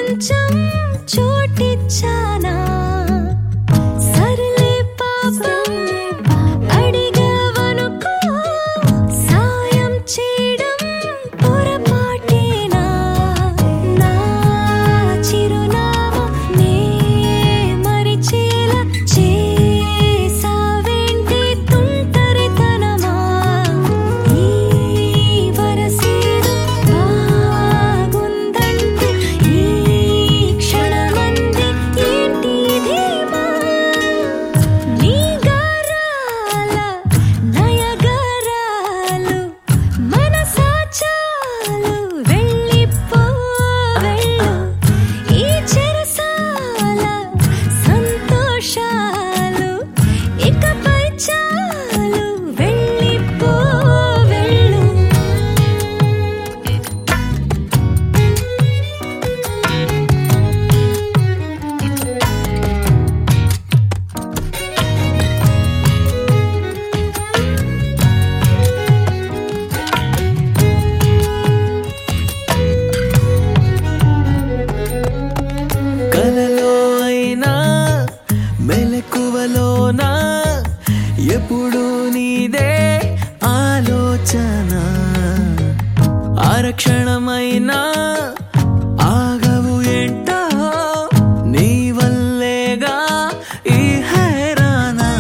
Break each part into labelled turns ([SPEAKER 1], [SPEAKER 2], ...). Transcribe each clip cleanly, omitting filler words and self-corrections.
[SPEAKER 1] కొంచెం చోటిచ్చానా సర్లే పాపం అడిగావనుకో సాయం చేయడం పొరపాటేనా నా చిరునామా నే మరిచేలా చేసావేంటి తుంటరితనమా ఈ వరసేదో బాగుందంటే ఈ క్షణమంది ఏంటి ధీమా నీ గారాల నయగారాలు మనసాచాలు వెళ్ళిపో వెళ్ళు ఈ చెరసాల సంతోషాలు ఇకపై చాలు వెళ్ళిపో వెళ్ళు
[SPEAKER 2] కలలో అయినా మెలకువలోనా ఎప్పుడు నీదే ఆలోచన ఆరక్షణమైనా ఆగవు ఏంటో నీ వల్లేగా ఈ హైరానా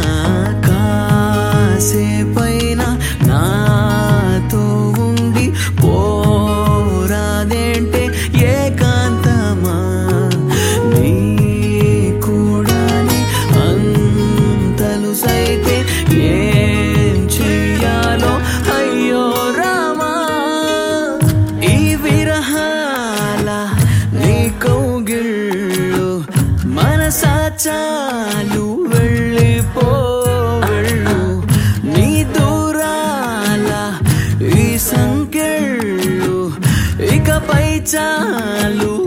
[SPEAKER 2] కాసేపైనా నాతో ఉండి పోరాదేంటే ఏకాంతమా నీ కూడానే అంతలు సైతే ఏం చెయ్యాలో అయ్యో రామా ఈ విరహాల నీ కౌగిళ్ళు మనసా చాలు వెళ్ళిపో వెళ్ళు నీ దూరాల ఈ సంకెళ్ళు ఇకపై చాలు